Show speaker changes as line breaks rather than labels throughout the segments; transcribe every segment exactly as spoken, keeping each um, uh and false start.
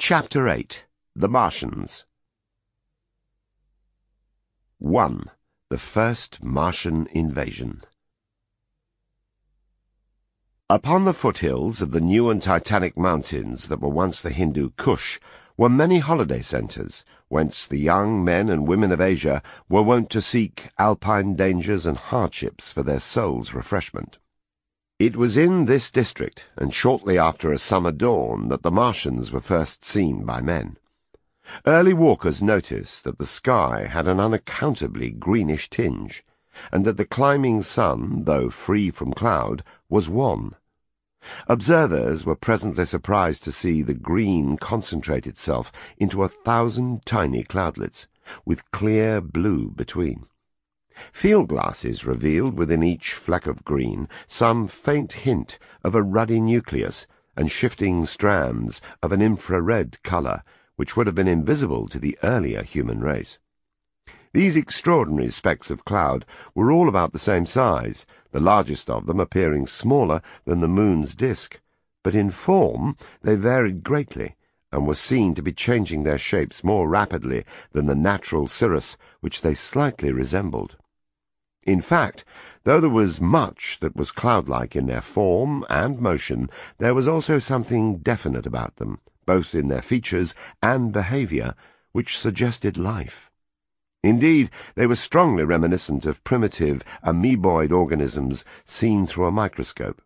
Chapter eight. The Martians. one. The First Martian Invasion. Upon the foothills of the new and titanic mountains that were once the Hindu Kush were many holiday centres, whence the young men and women of Asia were wont to seek alpine dangers and hardships for their souls' refreshment. It was in this district, and shortly after a summer dawn, that the Martians were first seen by men. Early walkers noticed that the sky had an unaccountably greenish tinge, and that the climbing sun, though free from cloud, was wan. Observers were presently surprised to see the green concentrate itself into a thousand tiny cloudlets, with clear blue between. Field glasses revealed within each fleck of green some faint hint of a ruddy nucleus and shifting strands of an infrared colour, which would have been invisible to the earlier human race. These extraordinary specks of cloud were all about the same size, the largest of them appearing smaller than the moon's disk, but in form they varied greatly, and were seen to be changing their shapes more rapidly than the natural cirrus which they slightly resembled. In fact, though there was much that was cloud-like in their form and motion, there was also something definite about them, both in their features and behaviour, which suggested life. Indeed, they were strongly reminiscent of primitive amoeboid organisms seen through a microscope.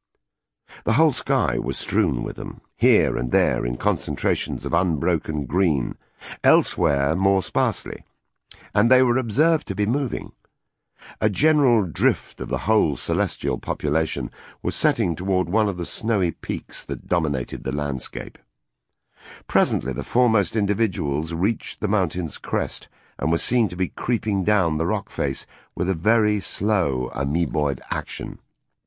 The whole sky was strewn with them, here and there in concentrations of unbroken green, elsewhere more sparsely, and they were observed to be moving. A general drift of the whole celestial population was setting toward one of the snowy peaks that dominated the landscape. Presently the foremost individuals reached the mountain's crest, and were seen to be creeping down the rock face with a very slow amoeboid action.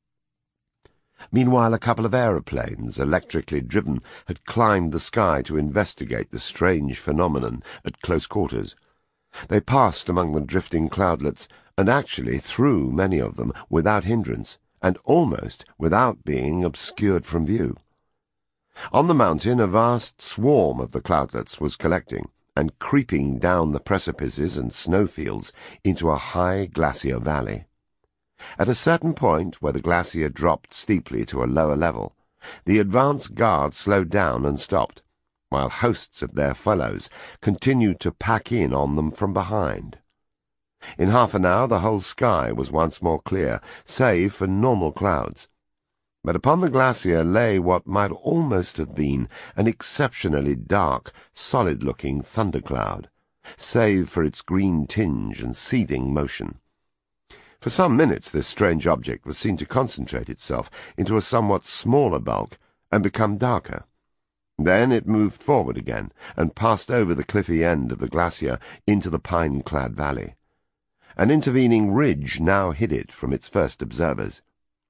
Meanwhile, a couple of aeroplanes, electrically driven, had climbed the sky to investigate the strange phenomenon at close quarters. They passed among the drifting cloudlets, and actually through many of them without hindrance, and almost without being obscured from view. On the mountain a vast swarm of the cloudlets was collecting, and creeping down the precipices and snowfields into a high glacier valley. At a certain point, where the glacier dropped steeply to a lower level, the advance guard slowed down and stopped, while hosts of their fellows continued to pack in on them from behind. In half an hour the whole sky was once more clear, save for normal clouds. But upon the glacier lay what might almost have been an exceptionally dark, solid-looking thundercloud, save for its green tinge and seething motion. For some minutes this strange object was seen to concentrate itself into a somewhat smaller bulk and become darker. Then it moved forward again and passed over the cliffy end of the glacier into the pine-clad valley. An intervening ridge now hid it from its first observers.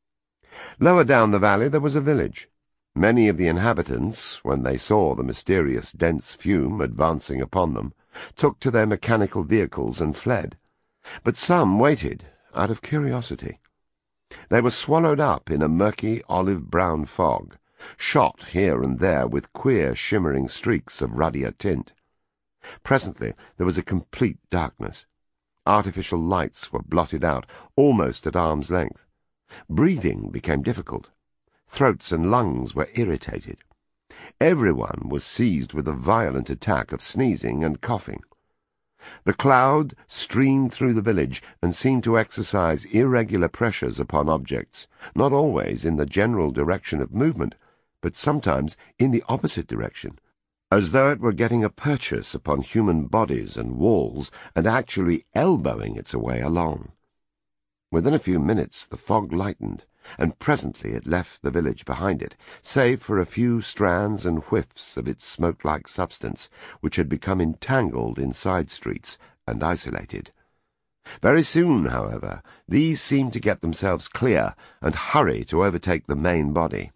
Lower down the valley there was a village. Many of the inhabitants, when they saw the mysterious dense fume advancing upon them, took to their mechanical vehicles and fled. But some waited, out of curiosity. They were swallowed up in a murky olive-brown fog, shot here and there with queer shimmering streaks of ruddier tint. Presently there was a complete darkness. Artificial lights were blotted out almost at arm's length. Breathing became difficult. Throats and lungs were irritated. Everyone was seized with a violent attack of sneezing and coughing. The cloud streamed through the village and seemed to exercise irregular pressures upon objects, not always in the general direction of movement, but sometimes in the opposite direction, as though it were getting a purchase upon human bodies and walls and actually elbowing its way along. Within a few minutes the fog lightened, and presently it left the village behind it, save for a few strands and whiffs of its smoke-like substance, which had become entangled in side streets and isolated. Very soon, however, these seemed to get themselves clear and hurry to overtake the main body.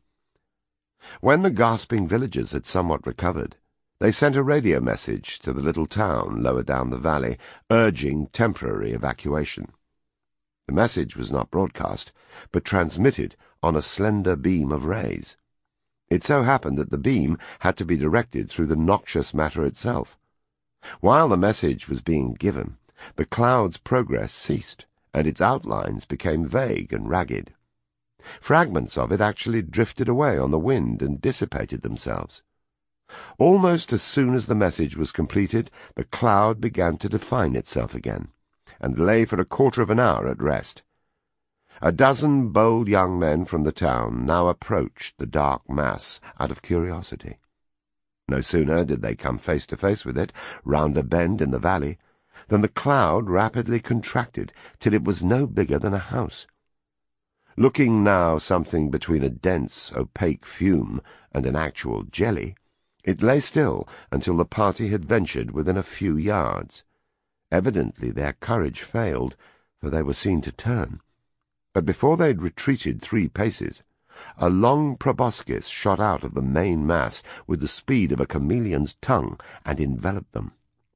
When the gasping villagers had somewhat recovered, they sent a radio message to the little town lower down the valley, urging temporary evacuation. The message was not broadcast, but transmitted on a slender beam of rays. It so happened that the beam had to be directed through the noxious matter itself. While the message was being given, the cloud's progress ceased, and its outlines became vague and ragged. Fragments of it actually drifted away on the wind and dissipated themselves. Almost as soon as the message was completed, the cloud began to define itself again, and lay for a quarter of an hour at rest. A dozen bold young men from the town now approached the dark mass out of curiosity. No sooner did they come face to face with it, round a bend in the valley, than the cloud rapidly contracted till it was no bigger than a house. Looking now something between a dense, opaque fume and an actual jelly, it lay still until the party had ventured within a few yards. Evidently their courage failed, for they were seen to turn. But before they had retreated three paces, a long proboscis shot out of the main mass with the speed of a chameleon's tongue and enveloped them.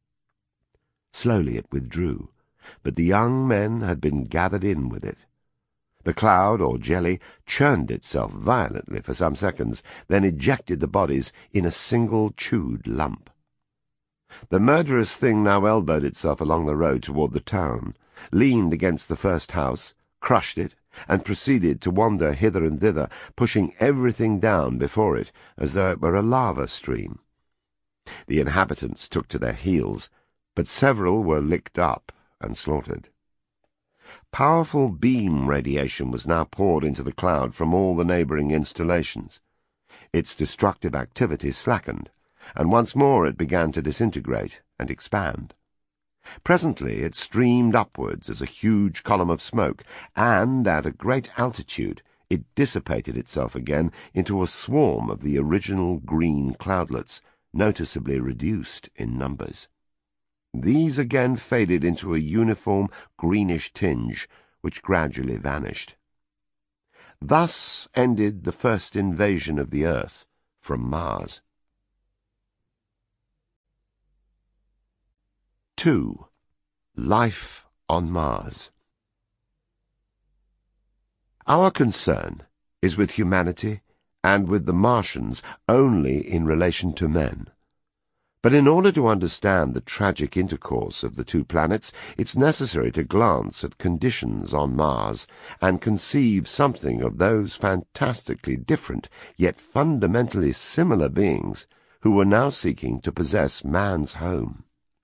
Slowly it withdrew, but the young men had been gathered in with it. The cloud, or jelly, churned itself violently for some seconds, then ejected the bodies in a single chewed lump. The murderous thing now elbowed itself along the road toward the town, leaned against the first house, crushed it, and proceeded to wander hither and thither, pushing everything down before it as though it were a lava stream. The inhabitants took to their heels, but several were licked up and slaughtered. Powerful beam radiation was now poured into the cloud from all the neighbouring installations. Its destructive activity slackened, and once more it began to disintegrate and expand. Presently it streamed upwards as a huge column of smoke, and at a great altitude it dissipated itself again into a swarm of the original green cloudlets, noticeably reduced in numbers. These again faded into a uniform greenish tinge, which gradually vanished. Thus ended the first invasion of the Earth from Mars. two. Life on Mars. Our concern is with humanity and with the Martians only in relation to men. But in order to understand the tragic intercourse of the two planets, it's necessary to glance at conditions on Mars and conceive something of those fantastically different, yet fundamentally similar beings who were now seeking to possess man's home.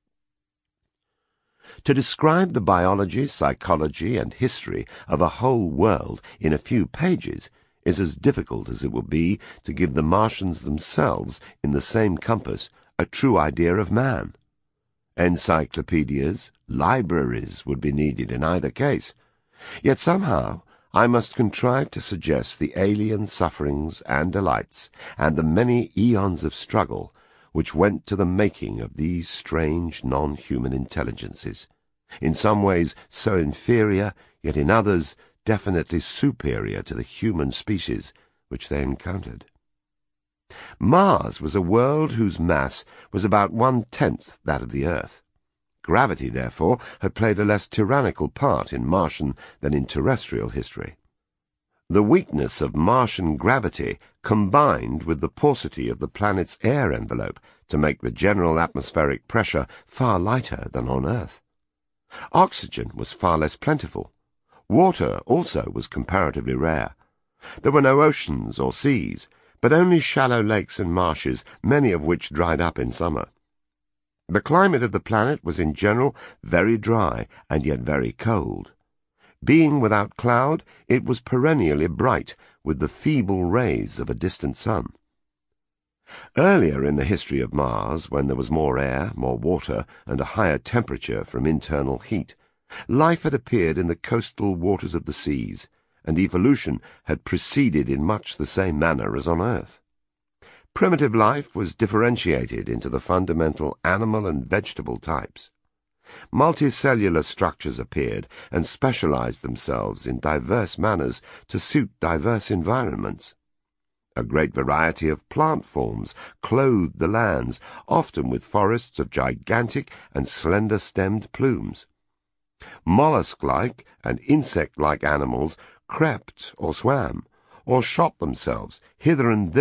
To describe the biology, psychology, and history of a whole world in a few pages is as difficult as it will be to give the Martians themselves in the same compass a true idea of man. Encyclopedias, libraries would be needed in either case. Yet somehow I must contrive to suggest the alien sufferings and delights, and the many eons of struggle which went to the making of these strange non-human intelligences, in some ways so inferior, yet in others definitely superior to the human species which they encountered. Mars was a world whose mass was about one-tenth that of the Earth. Gravity, therefore, had played a less tyrannical part in Martian than in terrestrial history. The weakness of Martian gravity combined with the paucity of the planet's air envelope to make the general atmospheric pressure far lighter than on Earth. Oxygen was far less plentiful. Water also was comparatively rare. There were no oceans or seas, but only shallow lakes and marshes, many of which dried up in summer. The climate of the planet was in general very dry and yet very cold. Being without cloud, it was perennially bright with the feeble rays of a distant sun. Earlier in the history of Mars, when there was more air, more water, and a higher temperature from internal heat, life had appeared in the coastal waters of the seas, and evolution had proceeded in much the same manner as on Earth. Primitive life was differentiated into the fundamental animal and vegetable types. Multicellular structures appeared and specialized themselves in diverse manners to suit diverse environments. A great variety of plant forms clothed the lands, often with forests of gigantic and slender-stemmed plumes. Mollusk-like and insect-like animals crept or swam, or shot themselves hither and thither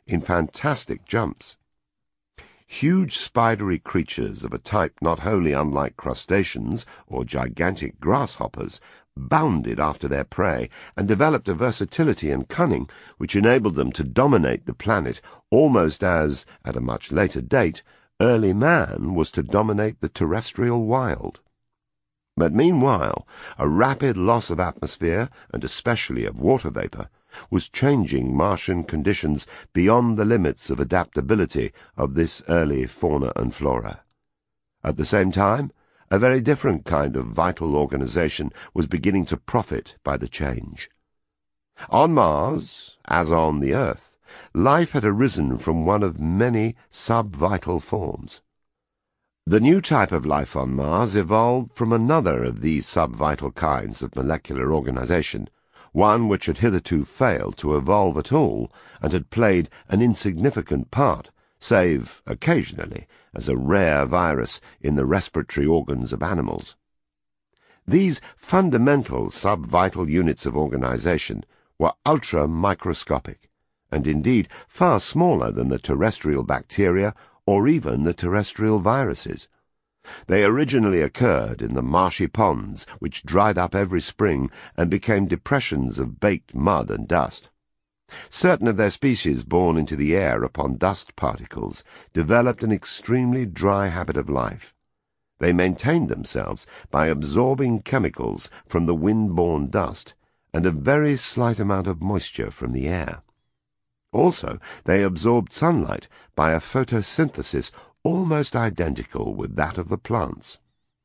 in fantastic jumps. Huge spidery creatures of a type not wholly unlike crustaceans or gigantic grasshoppers bounded after their prey and developed a versatility and cunning which enabled them to dominate the planet almost as, at a much later date, early man was to dominate the terrestrial wild. But meanwhile, a rapid loss of atmosphere, and especially of water vapor, was changing Martian conditions beyond the limits of adaptability of this early fauna and flora. At the same time, a very different kind of vital organization was beginning to profit by the change. On Mars, as on the Earth, life had arisen from one of many sub-vital forms. The new type of life on Mars evolved from another of these sub-vital kinds of molecular organization, one which had hitherto failed to evolve at all and had played an insignificant part, save occasionally as a rare virus in the respiratory organs of animals. These fundamental sub-vital units of organization were ultra-microscopic, and indeed far smaller than the terrestrial bacteria or even the terrestrial viruses. They originally occurred in the marshy ponds which dried up every spring and became depressions of baked mud and dust. Certain of their species born into the air upon dust particles developed an extremely dry habit of life. They maintained themselves by absorbing chemicals from the wind-borne dust and a very slight amount of moisture from the air. Also, they absorbed sunlight by a photosynthesis almost identical with that of the plants.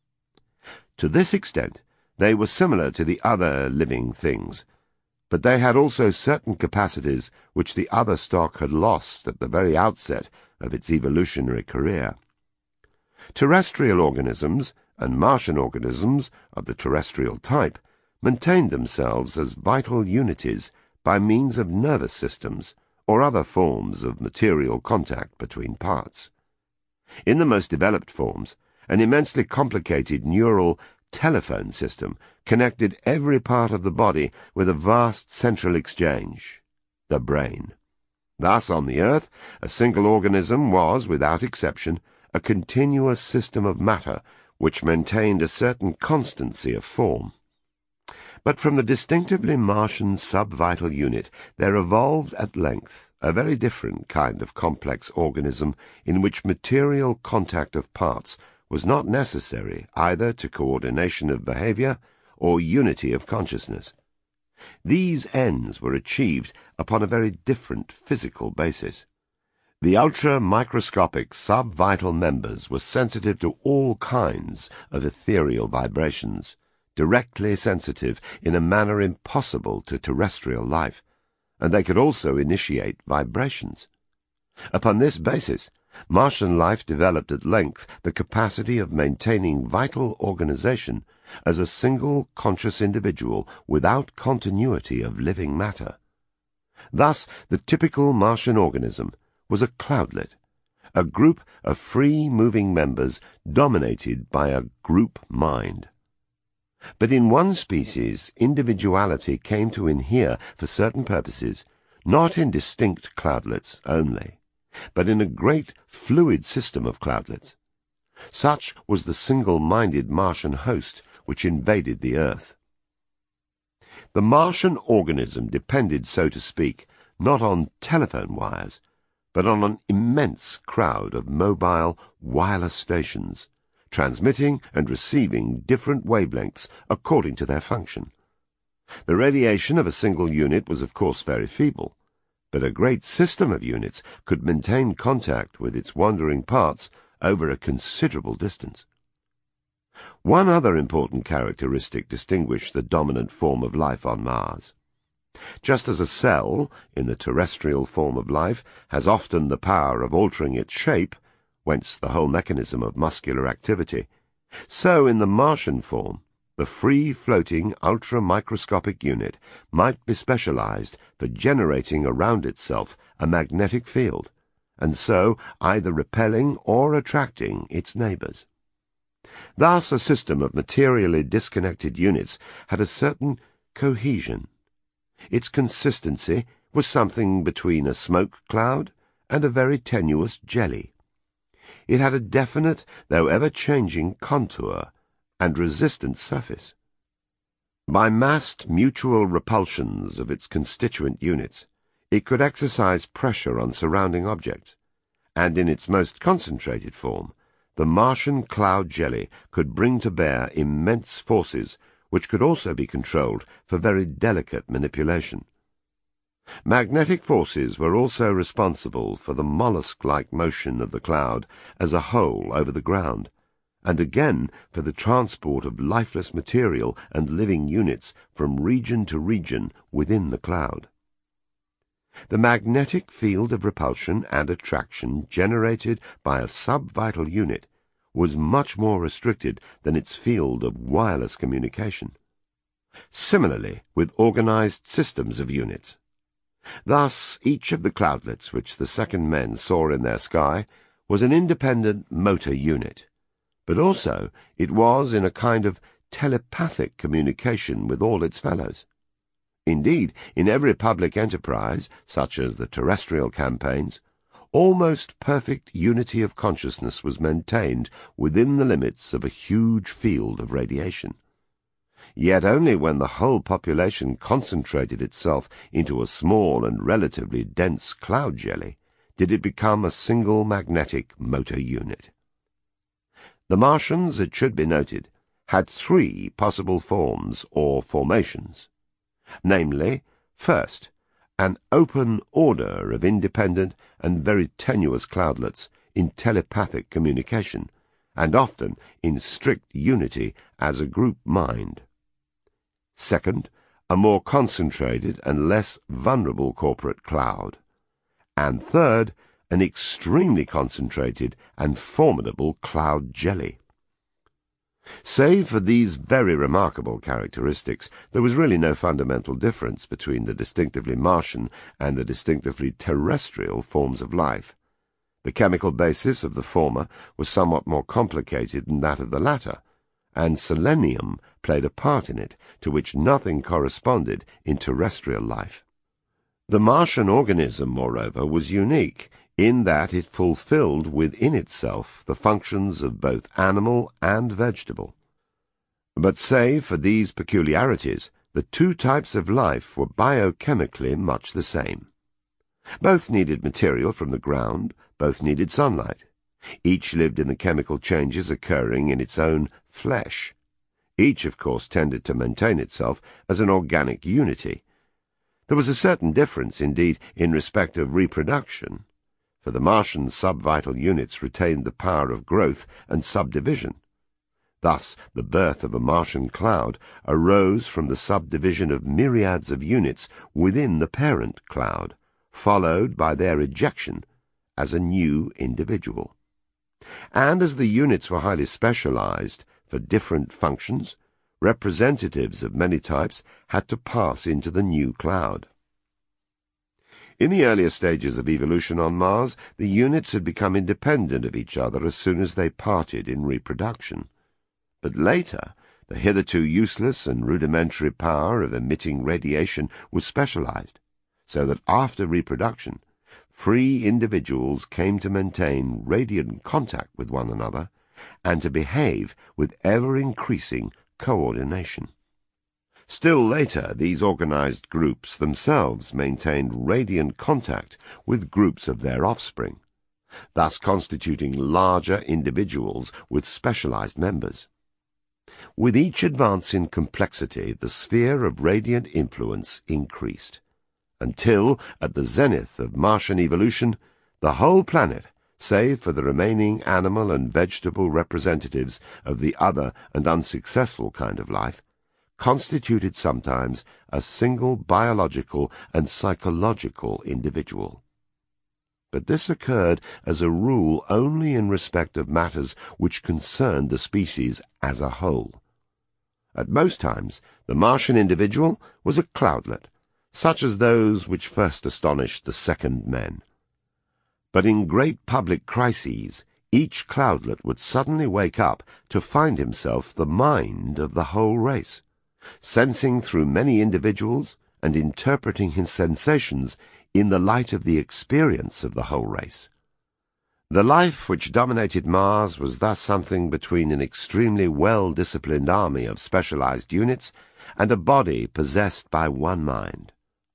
To this extent, they were similar to the other living things, but they had also certain capacities which the other stock had lost at the very outset of its evolutionary career. Terrestrial organisms and Martian organisms of the terrestrial type maintained themselves as vital unities by means of nervous systems or other forms of material contact between parts. In the most developed forms, an immensely complicated neural telephone system connected every part of the body with a vast central exchange, the brain. Thus, on the Earth, a single organism was, without exception, a continuous system of matter which maintained a certain constancy of form. But from the distinctively Martian sub-vital unit there evolved at length a very different kind of complex organism in which material contact of parts was not necessary either to coordination of behavior or unity of consciousness. These ends were achieved upon a very different physical basis. The ultra-microscopic sub-vital members were sensitive to all kinds of ethereal vibrations, directly sensitive in a manner impossible to terrestrial life, and they could also initiate vibrations. Upon this basis, Martian life developed at length the capacity of maintaining vital organization as a single conscious individual without continuity of living matter. Thus, the typical Martian organism was a cloudlet, a group of free-moving members dominated by a group mind. But in one species, individuality came to inhere for certain purposes, not in distinct cloudlets only, but in a great fluid system of cloudlets. Such was the single-minded Martian host which invaded the Earth. The Martian organism depended, so to speak, not on telephone wires, but on an immense crowd of mobile wireless stations, transmitting and receiving different wavelengths according to their function. The radiation of a single unit was of course very feeble, but a great system of units could maintain contact with its wandering parts over a considerable distance. One other important characteristic distinguished the dominant form of life on Mars. Just as a cell, in the terrestrial form of life, has often the power of altering its shape, whence the whole mechanism of muscular activity, so in the Martian form, the free-floating ultra-microscopic unit might be specialized for generating around itself a magnetic field, and so either repelling or attracting its neighbors. Thus a system of materially disconnected units had a certain cohesion. Its consistency was something between a smoke cloud and a very tenuous jelly. It had a definite, though ever-changing, contour and resistant surface. By massed mutual repulsions of its constituent units, it could exercise pressure on surrounding objects, and in its most concentrated form, the Martian cloud jelly could bring to bear immense forces which could also be controlled for very delicate manipulation. Magnetic forces were also responsible for the mollusk-like motion of the cloud as a whole over the ground, and again for the transport of lifeless material and living units from region to region within the cloud. The magnetic field of repulsion and attraction generated by a subvital unit was much more restricted than its field of wireless communication. Similarly with organized systems of units. Thus, each of the cloudlets which the second men saw in their sky was an independent motor unit, but also it was in a kind of telepathic communication with all its fellows. Indeed, in every public enterprise, such as the terrestrial campaigns, almost perfect unity of consciousness was maintained within the limits of a huge field of radiation. Yet only when the whole population concentrated itself into a small and relatively dense cloud jelly did it become a single magnetic motor unit. The Martians, it should be noted, had three possible forms or formations, namely, first, an open order of independent and very tenuous cloudlets in telepathic communication, and often in strict unity as a group mind. Second, a more concentrated and less vulnerable corporate cloud. And third, an extremely concentrated and formidable cloud jelly. Save for these very remarkable characteristics, there was really no fundamental difference between the distinctively Martian and the distinctively terrestrial forms of life. The chemical basis of the former was somewhat more complicated than that of the latter, and selenium played a part in it to which nothing corresponded in terrestrial life. The Martian organism, moreover, was unique in that it fulfilled within itself the functions of both animal and vegetable. But save for these peculiarities, the two types of life were biochemically much the same. Both needed material from the ground, both needed sunlight. Each lived in the chemical changes occurring in its own flesh. Each, of course, tended to maintain itself as an organic unity. There was a certain difference, indeed, in respect of reproduction, for the Martian subvital units retained the power of growth and subdivision. Thus, the birth of a Martian cloud arose from the subdivision of myriads of units within the parent cloud, followed by their ejection as a new individual. And as the units were highly specialized for different functions, representatives of many types had to pass into the new cloud. In the earlier stages of evolution on Mars, the units had become independent of each other as soon as they parted in reproduction. But later, the hitherto useless and rudimentary power of emitting radiation was specialized, so that after reproduction, free individuals came to maintain radiant contact with one another and to behave with ever-increasing coordination. Still later, these organized groups themselves maintained radiant contact with groups of their offspring, thus constituting larger individuals with specialized members. With each advance in complexity, the sphere of radiant influence increased, until, at the zenith of Martian evolution, the whole planet, save for the remaining animal and vegetable representatives of the other and unsuccessful kind of life, constituted sometimes a single biological and psychological individual. But this occurred as a rule only in respect of matters which concerned the species as a whole. At most times, the Martian individual was a cloudlet, such as those which first astonished the second men. But in great public crises, each cloudlet would suddenly wake up to find himself the mind of the whole race, sensing through many individuals and interpreting his sensations in the light of the experience of the whole race. The life which dominated Mars was thus something between an extremely well-disciplined army of specialized units and a body possessed by one mind.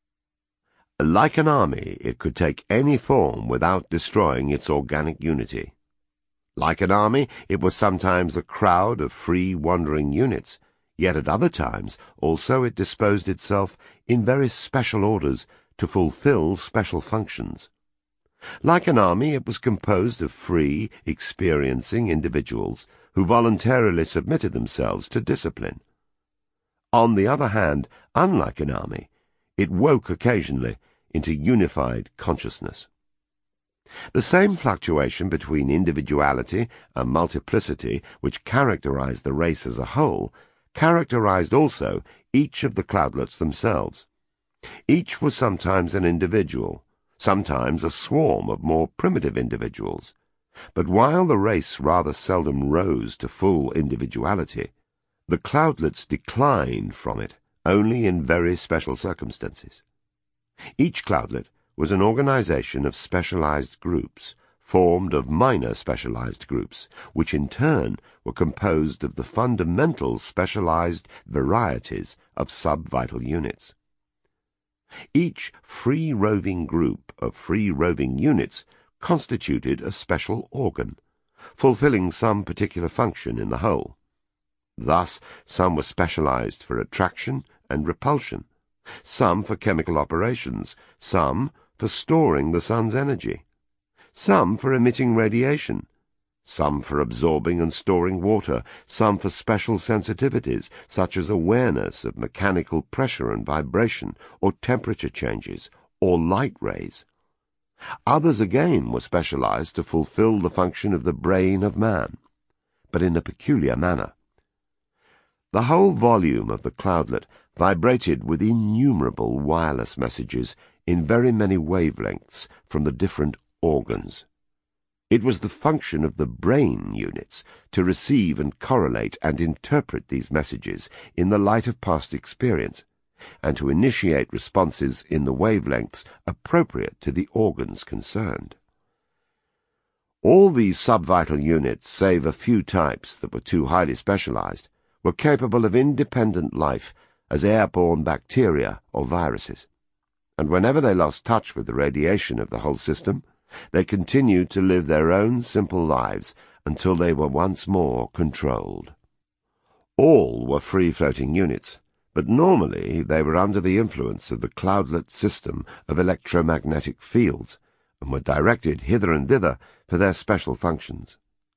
Like an army, it could take any form without destroying its organic unity. Like an army, it was sometimes a crowd of free wandering units, yet at other times also it disposed itself in very special orders to fulfill special functions. Like an army, it was composed of free, experiencing individuals who voluntarily submitted themselves to discipline. On the other hand, unlike an army, it woke occasionally into unified consciousness. The same fluctuation between individuality and multiplicity which characterized the race as a whole characterized also each of the cloudlets themselves. Each was sometimes an individual, sometimes a swarm of more primitive individuals, but while the race rather seldom rose to full individuality, the cloudlets declined from it only in very special circumstances. Each cloudlet was an organization of specialized groups, formed of minor specialized groups, which in turn were composed of the fundamental specialized varieties of sub-vital units. Each free-roving group of free-roving units constituted a special organ, fulfilling some particular function in the whole. Thus, some were specialized for attraction and repulsion, some for chemical operations, some for storing the sun's energy, some for emitting radiation, some for absorbing and storing water, some for special sensitivities, such as awareness of mechanical pressure and vibration, or temperature changes, or light rays. Others again were specialized to fulfill the function of the brain of man, but in a peculiar manner. The whole volume of the cloudlet vibrated with innumerable wireless messages in very many wavelengths from the different organs. It was the function of the brain units to receive and correlate and interpret these messages in the light of past experience, and to initiate responses in the wavelengths appropriate to the organs concerned. All these subvital units, save a few types that were too highly specialized, were capable of independent life as airborne bacteria or viruses, and whenever they lost touch with the radiation of the whole system, they continued to live their own simple lives until they were once more controlled. All were free-floating units, but normally they were under the influence of the cloudlet system of electromagnetic fields, and were directed hither and thither for their special functions.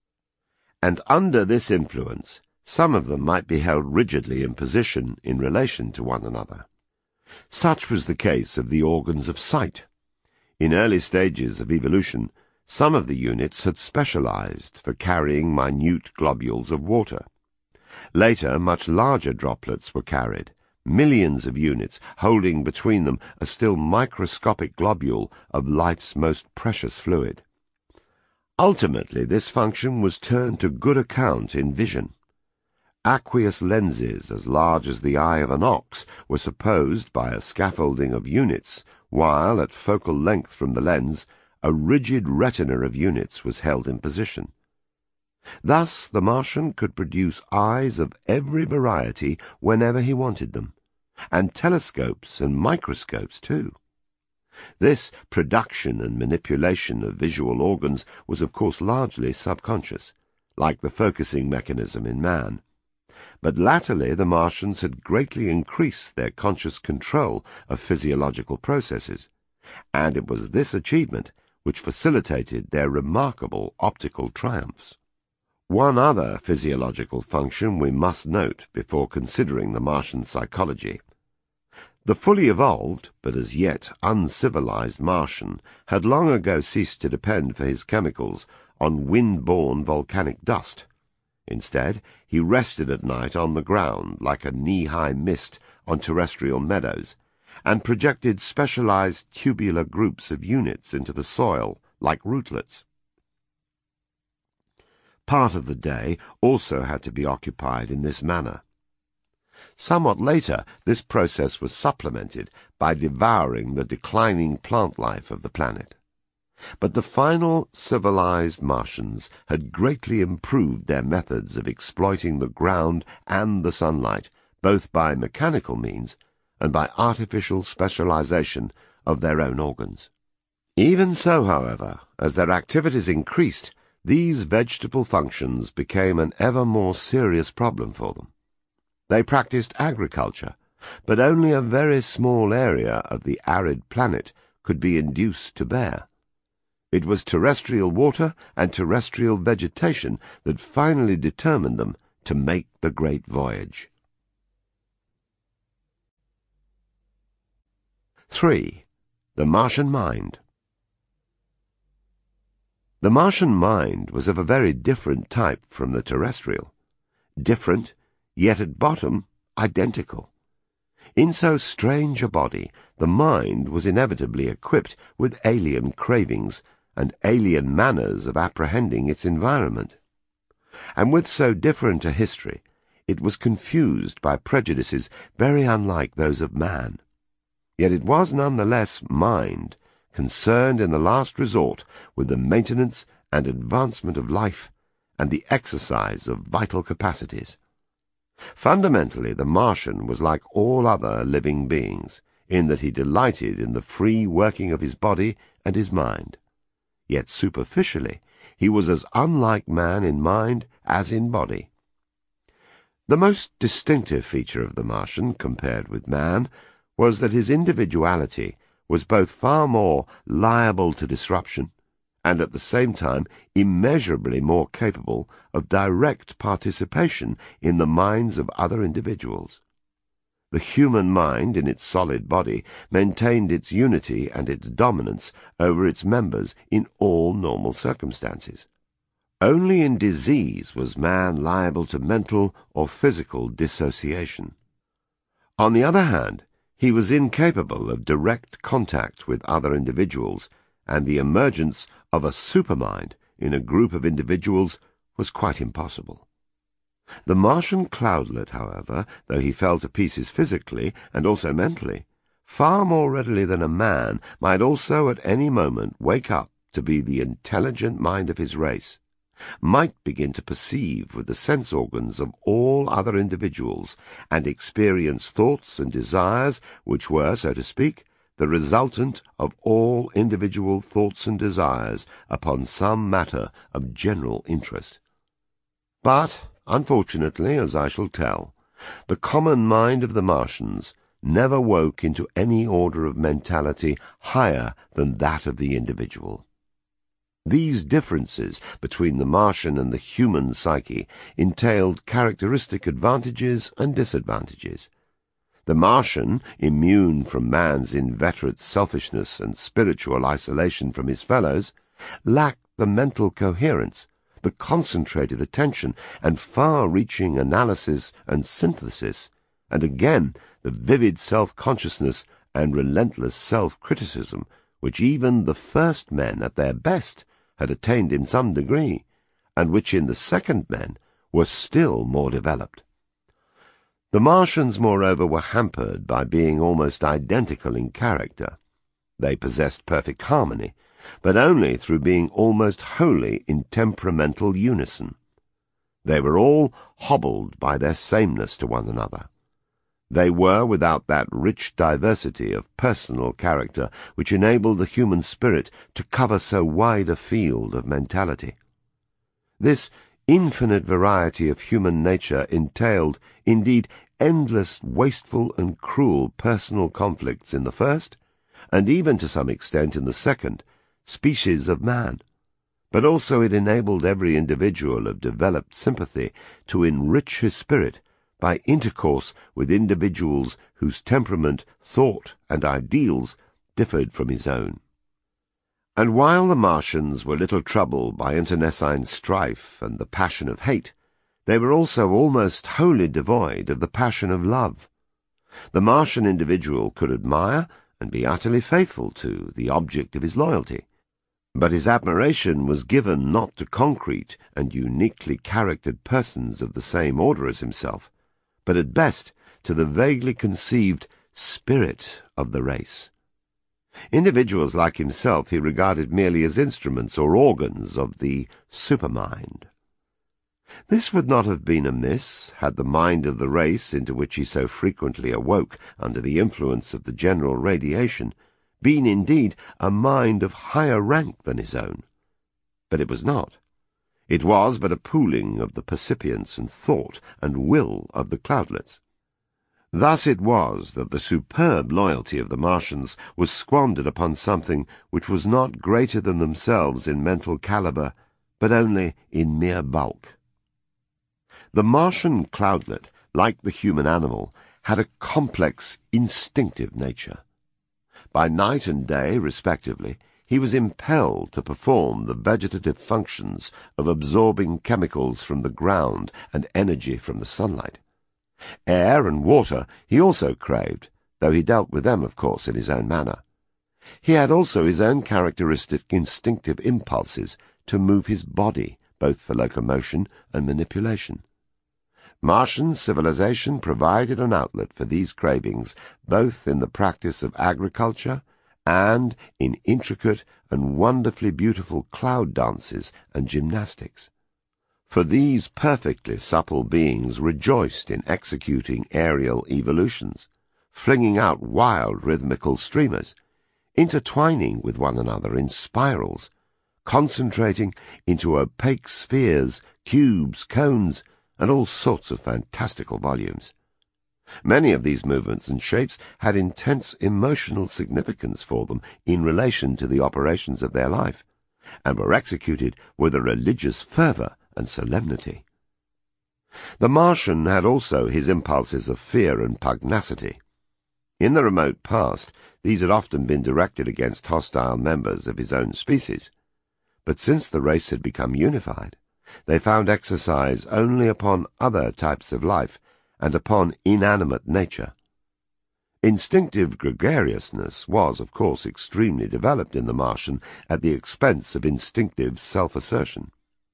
And under this influence, some of them might be held rigidly in position in relation to one another. Such was the case of the organs of sight. In early stages of evolution, some of the units had specialized for carrying minute globules of water. Later, much larger droplets were carried, millions of units holding between them a still microscopic globule of life's most precious fluid. Ultimately, this function was turned to good account in vision. Aqueous lenses as large as the eye of an ox were supposed by a scaffolding of units, while at focal length from the lens a rigid retina of units was held in position. Thus the Martian could produce eyes of every variety whenever he wanted them, and telescopes and microscopes too. This production and manipulation of visual organs was of course largely subconscious, like the focusing mechanism in man. But latterly the Martians had greatly increased their conscious control of physiological processes, and it was this achievement which facilitated their remarkable optical triumphs. One other physiological function we must note before considering the Martian psychology. The fully evolved, but as yet uncivilized Martian had long ago ceased to depend for his chemicals on wind-borne volcanic dust. Instead, he rested at night on the ground like a knee-high mist on terrestrial meadows, and projected specialized tubular groups of units into the soil like rootlets. Part of the day also had to be occupied in this manner. Somewhat later, this process was supplemented by devouring the declining plant life of the planet. But the final civilized Martians had greatly improved their methods of exploiting the ground and the sunlight, both by mechanical means and by artificial specialization of their own organs. Even so, however, as their activities increased, these vegetable functions became an ever more serious problem for them. They practiced agriculture, but only a very small area of the arid planet could be induced to bear. It was terrestrial water and terrestrial vegetation that finally determined them to make the great voyage. three. The Martian Mind. The Martian mind was of a very different type from the terrestrial. Different, yet at bottom identical. In so strange a body, the mind was inevitably equipped with alien cravings and alien manners of apprehending its environment. And with so different a history, it was confused by prejudices very unlike those of man. Yet it was none the less mind, concerned in the last resort with the maintenance and advancement of life and the exercise of vital capacities. Fundamentally, the Martian was like all other living beings, in that he delighted in the free working of his body and his mind. Yet superficially, he was as unlike man in mind as in body. The most distinctive feature of the Martian, compared with man, was that his individuality was both far more liable to disruption and at the same time immeasurably more capable of direct participation in the minds of other individuals. The human mind, in its solid body, maintained its unity and its dominance over its members in all normal circumstances. Only in disease was man liable to mental or physical dissociation. On the other hand, he was incapable of direct contact with other individuals, and the emergence of a supermind in a group of individuals was quite impossible. The Martian cloudlet, however, though he fell to pieces physically and also mentally, far more readily than a man might also at any moment wake up to be the intelligent mind of his race, might begin to perceive with the sense organs of all other individuals, and experience thoughts and desires which were, so to speak, the resultant of all individual thoughts and desires upon some matter of general interest. But, unfortunately, as I shall tell, the common mind of the Martians never woke into any order of mentality higher than that of the individual. These differences between the Martian and the human psyche entailed characteristic advantages and disadvantages. The Martian, immune from man's inveterate selfishness and spiritual isolation from his fellows, lacked the mental coherence, the concentrated attention and far-reaching analysis and synthesis, and again the vivid self-consciousness and relentless self-criticism which even the first men at their best had attained in some degree, and which in the second men were still more developed. The Martians, moreover, were hampered by being almost identical in character. They possessed perfect harmony, but only through being almost wholly in temperamental unison. They were all hobbled by their sameness to one another. They were without that rich diversity of personal character which enabled the human spirit to cover so wide a field of mentality. This infinite variety of human nature entailed, indeed, endless wasteful and cruel personal conflicts in the first, and even to some extent in the second, species of man. But also it enabled every individual of developed sympathy to enrich his spirit by intercourse with individuals whose temperament, thought, and ideals differed from his own. And while the Martians were little troubled by internecine strife and the passion of hate, they were also almost wholly devoid of the passion of love. The Martian individual could admire and be utterly faithful to the object of his loyalty, but his admiration was given not to concrete and uniquely charactered persons of the same order as himself, but at best to the vaguely conceived spirit of the race. Individuals like himself he regarded merely as instruments or organs of the supermind. This would not have been amiss had the mind of the race into which he so frequently awoke under the influence of the general radiation been indeed a mind of higher rank than his own. But it was not. It was but a pooling of the percipience and thought and will of the cloudlets. Thus it was that the superb loyalty of the Martians was squandered upon something which was not greater than themselves in mental caliber, but only in mere bulk. The Martian cloudlet, like the human animal, had a complex, instinctive nature. By night and day, respectively, he was impelled to perform the vegetative functions of absorbing chemicals from the ground and energy from the sunlight. Air and water he also craved, though he dealt with them, of course, in his own manner. He had also his own characteristic instinctive impulses to move his body, both for locomotion and manipulation. Martian civilization provided an outlet for these cravings, both in the practice of agriculture and in intricate and wonderfully beautiful cloud dances and gymnastics. For these perfectly supple beings rejoiced in executing aerial evolutions, flinging out wild rhythmical streamers, intertwining with one another in spirals, concentrating into opaque spheres, cubes, cones, and all sorts of fantastical volumes. Many of these movements and shapes had intense emotional significance for them in relation to the operations of their life, and were executed with a religious fervour and solemnity. The Martian had also his impulses of fear and pugnacity. In the remote past, these had often been directed against hostile members of his own species, but since the race had become unified, they found exercise only upon other types of life and upon inanimate nature. Instinctive gregariousness was, of course, extremely developed in the Martian at the expense of instinctive self-assertion.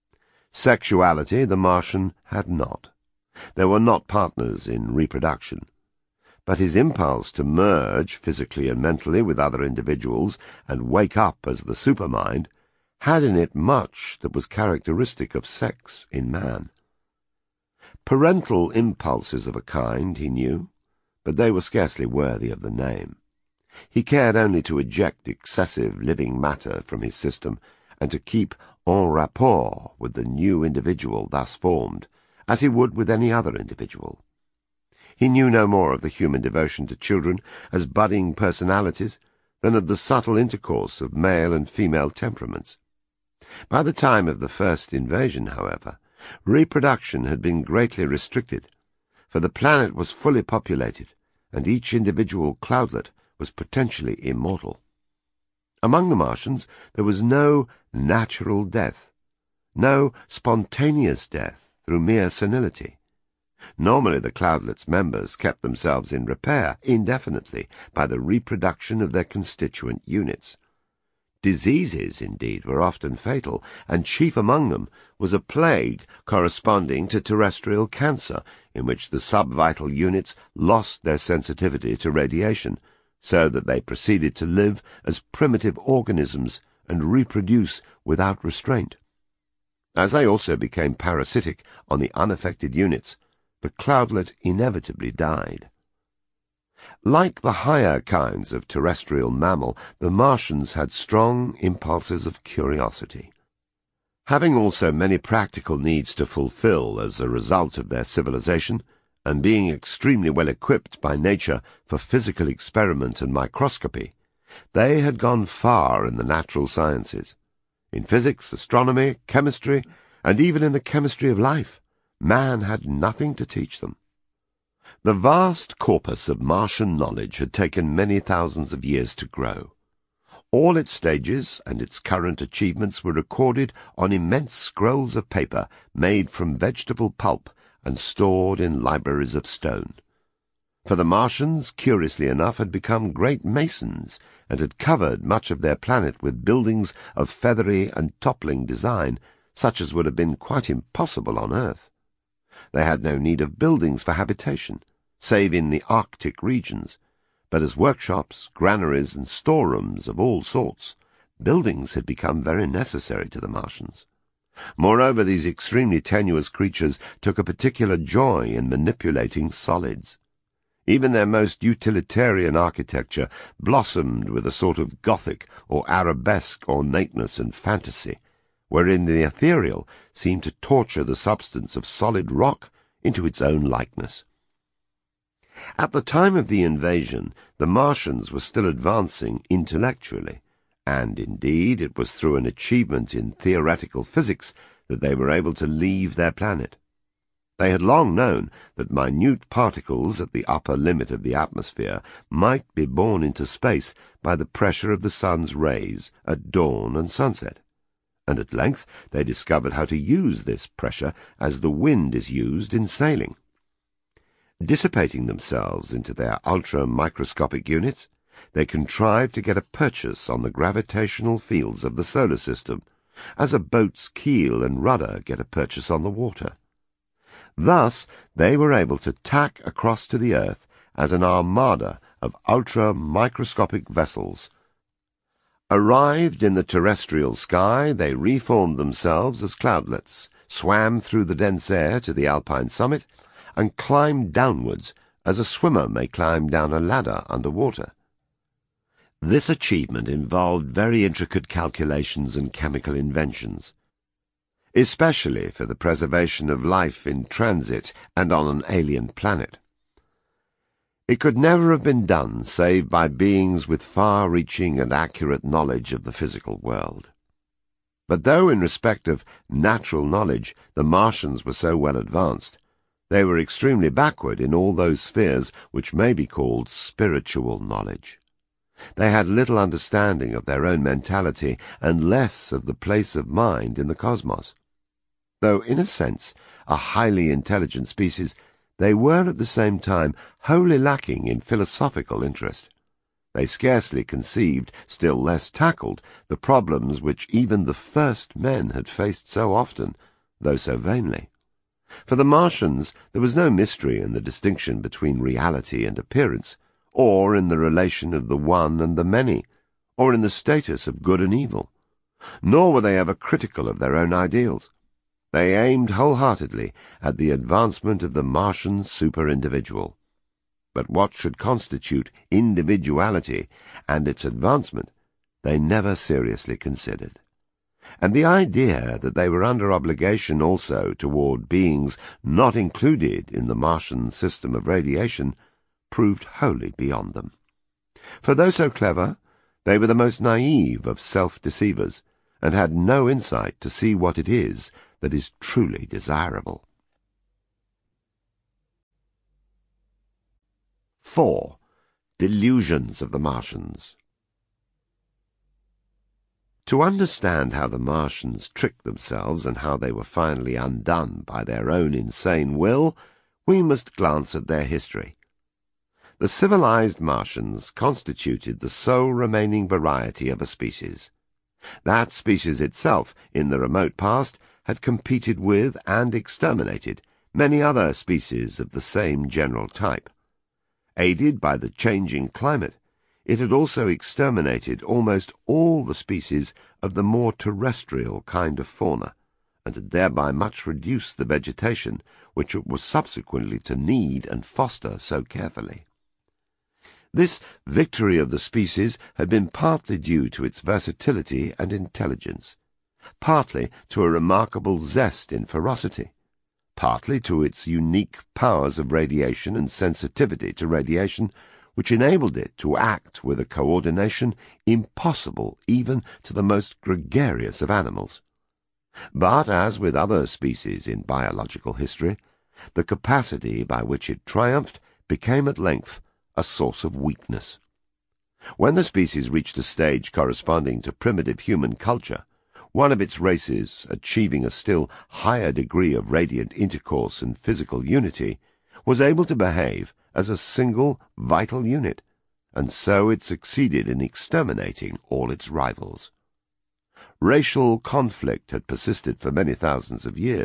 Sexuality the Martian had not. There were not partners in reproduction. But his impulse to merge physically and mentally with other individuals and wake up as the supermind had in it much that was characteristic of sex in man. Parental impulses of a kind he knew, but they were scarcely worthy of the name. He cared only to eject excessive living matter from his system and to keep en rapport with the new individual thus formed, as he would with any other individual. He knew no more of the human devotion to children as budding personalities than of the subtle intercourse of male and female temperaments. By the time of the first invasion, however, reproduction had been greatly restricted, for the planet was fully populated, and each individual cloudlet was potentially immortal. Among the Martians there was no natural death, no spontaneous death through mere senility. Normally the cloudlet's members kept themselves in repair indefinitely by the reproduction of their constituent units. Diseases, indeed, were often fatal, and chief among them was a plague corresponding to terrestrial cancer, in which the subvital units lost their sensitivity to radiation, so that they proceeded to live as primitive organisms and reproduce without restraint. As they also became parasitic on the unaffected units, the cloudlet inevitably died. Like the higher kinds of terrestrial mammal, the Martians had strong impulses of curiosity. Having also many practical needs to fulfill as a result of their civilization, and being extremely well equipped by nature for physical experiment and microscopy, they had gone far in the natural sciences. In physics, astronomy, chemistry, and even in the chemistry of life, man had nothing to teach them. The vast corpus of Martian knowledge had taken many thousands of years to grow. All its stages and its current achievements were recorded on immense scrolls of paper made from vegetable pulp and stored in libraries of stone. For the Martians, curiously enough, had become great masons, and had covered much of their planet with buildings of feathery and toppling design, such as would have been quite impossible on Earth. They had no need of buildings for habitation, save in the Arctic regions, but as workshops, granaries, and storerooms of all sorts, buildings had become very necessary to the Martians. Moreover, these extremely tenuous creatures took a particular joy in manipulating solids. Even their most utilitarian architecture blossomed with a sort of Gothic or arabesque ornateness and fantasy, wherein the ethereal seemed to torture the substance of solid rock into its own likeness. At the time of the invasion, the Martians were still advancing intellectually, and indeed it was through an achievement in theoretical physics that they were able to leave their planet. They had long known that minute particles at the upper limit of the atmosphere might be borne into space by the pressure of the sun's rays at dawn and sunset, and at length they discovered how to use this pressure as the wind is used in sailing. Dissipating themselves into their ultra-microscopic units, they contrived to get a purchase on the gravitational fields of the solar system, as a boat's keel and rudder get a purchase on the water. Thus they were able to tack across to the earth as an armada of ultra-microscopic vessels. Arrived in the terrestrial sky, they reformed themselves as cloudlets, swam through the dense air to the alpine summit, and climbed downwards as a swimmer may climb down a ladder under water. This achievement involved very intricate calculations and chemical inventions, especially for the preservation of life in transit and on an alien planet. It could never have been done save by beings with far-reaching and accurate knowledge of the physical world. But though in respect of natural knowledge the Martians were so well advanced, they were extremely backward in all those spheres which may be called spiritual knowledge. They had little understanding of their own mentality and less of the place of mind in the cosmos. Though, in a sense, a highly intelligent species, they were at the same time wholly lacking in philosophical interest. They scarcely conceived, still less tackled, the problems which even the first men had faced so often, though so vainly. For the Martians there was no mystery in the distinction between reality and appearance, or in the relation of the one and the many, or in the status of good and evil. Nor were they ever critical of their own ideals. They aimed wholeheartedly at the advancement of the Martian super-individual. But what should constitute individuality and its advancement they never seriously considered. And the idea that they were under obligation also toward beings not included in the Martian system of radiation proved wholly beyond them. For though so clever, they were the most naive of self-deceivers, and had no insight to see what it is that is truly desirable. Four. Delusions of the Martians. To understand how the Martians tricked themselves and how they were finally undone by their own insane will, we must glance at their history. The civilized Martians constituted the sole remaining variety of a species. That species itself, in the remote past, had competed with and exterminated many other species of the same general type. Aided by the changing climate, it had also exterminated almost all the species of the more terrestrial kind of fauna, and had thereby much reduced the vegetation which it was subsequently to need and foster so carefully. This victory of the species had been partly due to its versatility and intelligence, partly to a remarkable zest in ferocity, partly to its unique powers of radiation and sensitivity to radiation, which enabled it to act with a coordination impossible even to the most gregarious of animals. But, as with other species in biological history, the capacity by which it triumphed became at length a source of weakness. When the species reached a stage corresponding to primitive human culture, one of its races, achieving a still higher degree of radiant intercourse and physical unity, was able to behave as a single vital unit, and so it succeeded in exterminating all its rivals. Racial conflict had persisted for many thousands of years,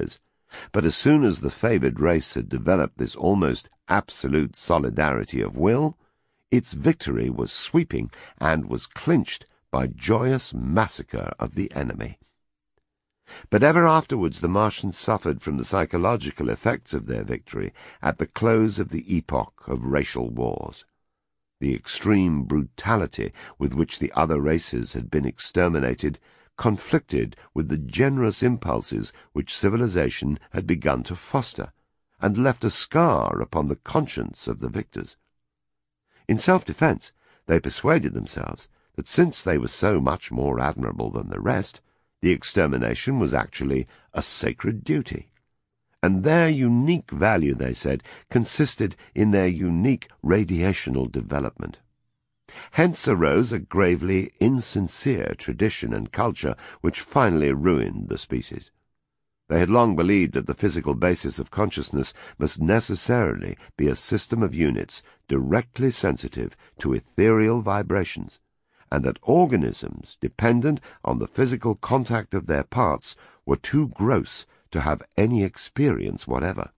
But as soon as the favored race had developed this almost absolute solidarity of will, its victory was sweeping and was clinched by joyous massacre of the enemy. But ever afterwards the Martians suffered from the psychological effects of their victory at the close of the epoch of racial wars. The extreme brutality with which the other races had been exterminated conflicted with the generous impulses which civilization had begun to foster, and left a scar upon the conscience of the victors. In self-defense, they persuaded themselves that since they were so much more admirable than the rest, the extermination was actually a sacred duty, and their unique value, they said, consisted in their unique radiational development. Hence arose a gravely insincere tradition and culture which finally ruined the species. They had long believed that the physical basis of consciousness must necessarily be a system of units directly sensitive to ethereal vibrations, and that organisms dependent on the physical contact of their parts were too gross to have any experience whatever.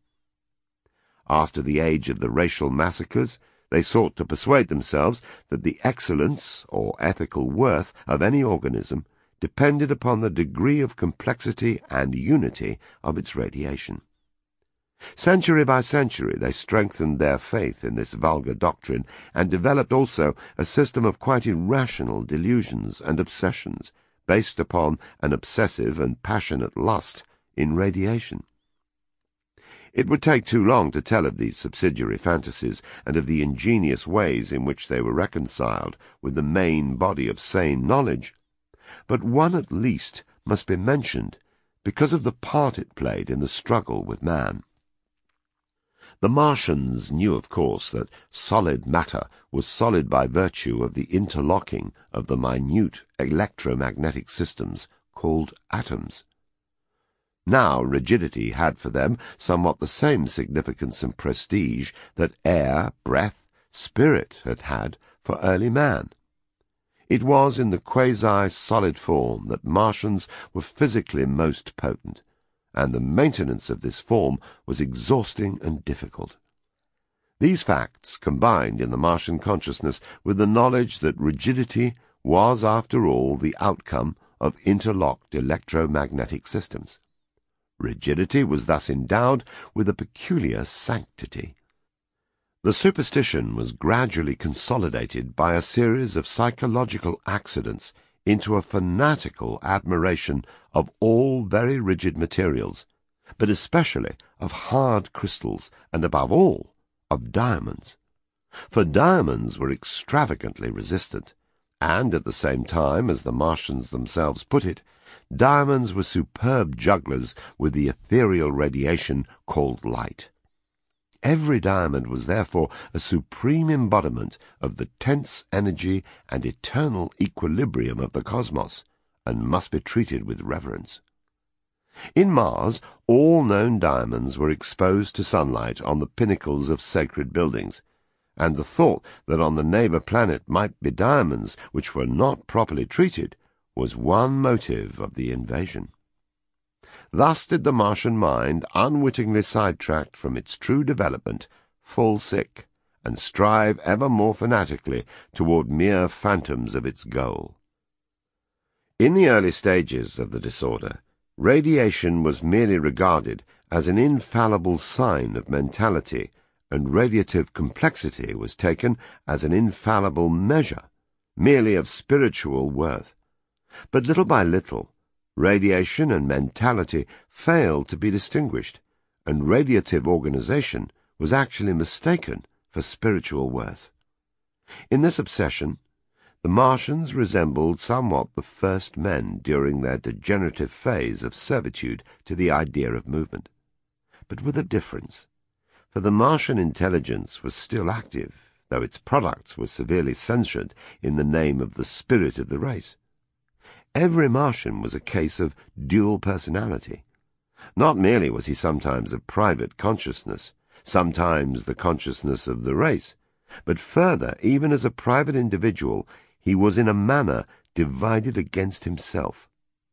After the age of the racial massacres, they sought to persuade themselves that the excellence or ethical worth of any organism depended upon the degree of complexity and unity of its radiation. Century by century they strengthened their faith in this vulgar doctrine, and developed also a system of quite irrational delusions and obsessions based upon an obsessive and passionate lust in radiation. It would take too long to tell of these subsidiary fantasies and of the ingenious ways in which they were reconciled with the main body of sane knowledge, but one at least must be mentioned because of the part it played in the struggle with man. The Martians knew, of course, that solid matter was solid by virtue of the interlocking of the minute electromagnetic systems called atoms. Now rigidity had for them somewhat the same significance and prestige that air, breath, spirit had had for early man. It was in the quasi-solid form that Martians were physically most potent, and the maintenance of this form was exhausting and difficult. These facts combined in the Martian consciousness with the knowledge that rigidity was, after all, the outcome of interlocked electromagnetic systems. Rigidity was thus endowed with a peculiar sanctity. The superstition was gradually consolidated by a series of psychological accidents into a fanatical admiration of all very rigid materials, but especially of hard crystals, and above all, of diamonds. For diamonds were extravagantly resistant, and at the same time, as the Martians themselves put it, diamonds were superb jugglers with the ethereal radiation called light. Every diamond was therefore a supreme embodiment of the tense energy and eternal equilibrium of the cosmos, and must be treated with reverence. In Mars, all known diamonds were exposed to sunlight on the pinnacles of sacred buildings, and the thought that on the neighbor planet might be diamonds which were not properly treated was one motive of the invasion. Thus did the Martian mind, unwittingly sidetracked from its true development, fall sick, and strive ever more fanatically toward mere phantoms of its goal. In the early stages of the disorder, radiation was merely regarded as an infallible sign of mentality, and radiative complexity was taken as an infallible measure, merely of spiritual worth. But little by little, radiation and mentality failed to be distinguished, and radiative organization was actually mistaken for spiritual worth. In this obsession, the Martians resembled somewhat the first men during their degenerative phase of servitude to the idea of movement, but with a difference, for the Martian intelligence was still active, though its products were severely censured in the name of the spirit of the race. Every Martian was a case of dual personality. Not merely was he sometimes a private consciousness, sometimes the consciousness of the race, but further, even as a private individual, he was in a manner divided against himself.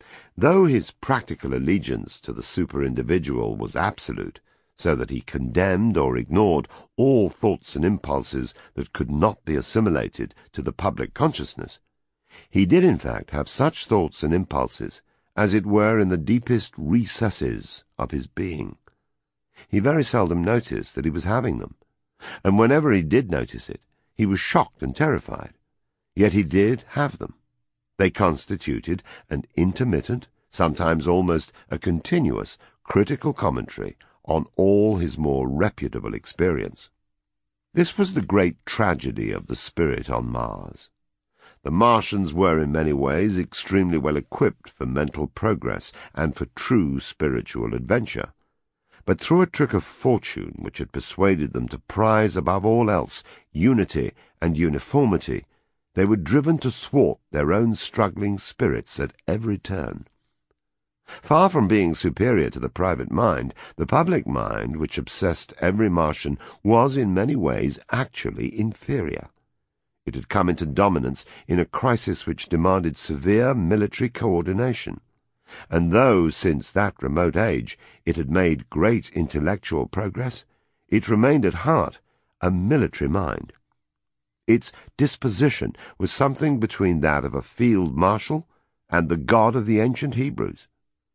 Though his practical allegiance to the super-individual was absolute, so that he condemned or ignored all thoughts and impulses that could not be assimilated to the public consciousness, he did in fact have such thoughts and impulses, as it were in the deepest recesses of his being. He very seldom noticed that he was having them, and whenever he did notice it, he was shocked and terrified. Yet he did have them. They constituted an intermittent, sometimes almost a continuous, critical commentary on all his more reputable experience. This was the great tragedy of the spirit on Mars. The Martians were in many ways extremely well equipped for mental progress and for true spiritual adventure. But through a trick of fortune which had persuaded them to prize above all else unity and uniformity, they were driven to thwart their own struggling spirits at every turn. Far from being superior to the private mind, the public mind, which obsessed every Martian, was in many ways actually inferior. It had come into dominance in a crisis which demanded severe military coordination, and though since that remote age it had made great intellectual progress, it remained at heart a military mind. Its disposition was something between that of a field marshal and the god of the ancient Hebrews.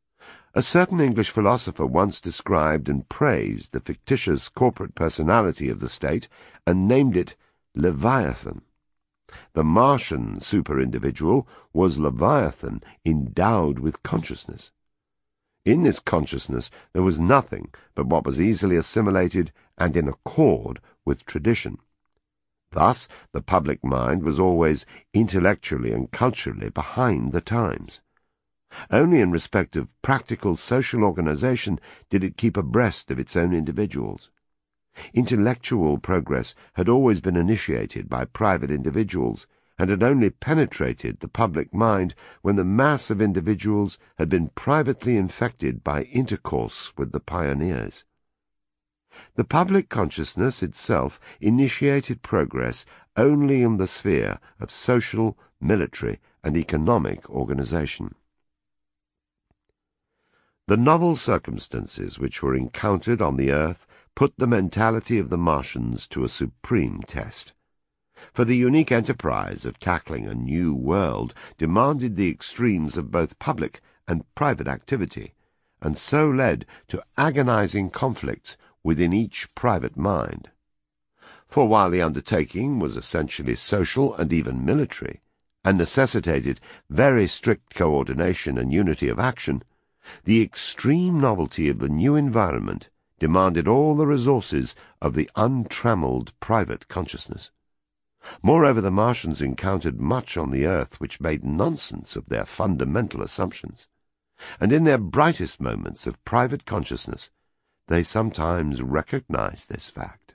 A certain English philosopher once described and praised the fictitious corporate personality of the state and named it Leviathan. The Martian super-individual was Leviathan endowed with consciousness. In this consciousness there was nothing but what was easily assimilated and in accord with tradition. Thus the public mind was always intellectually and culturally behind the times. Only in respect of practical social organization did it keep abreast of its own individuals. Intellectual progress had always been initiated by private individuals, and had only penetrated the public mind when the mass of individuals had been privately infected by intercourse with the pioneers. The public consciousness itself initiated progress only in the sphere of social, military, and economic organization. The novel circumstances which were encountered on the earth put the mentality of the Martians to a supreme test. For the unique enterprise of tackling a new world demanded the extremes of both public and private activity, and so led to agonizing conflicts within each private mind. For while the undertaking was essentially social and even military, and necessitated very strict coordination and unity of action, the extreme novelty of the new environment demanded all the resources of the untrammeled private consciousness. Moreover, the Martians encountered much on the earth which made nonsense of their fundamental assumptions, and in their brightest moments of private consciousness they sometimes recognized this fact.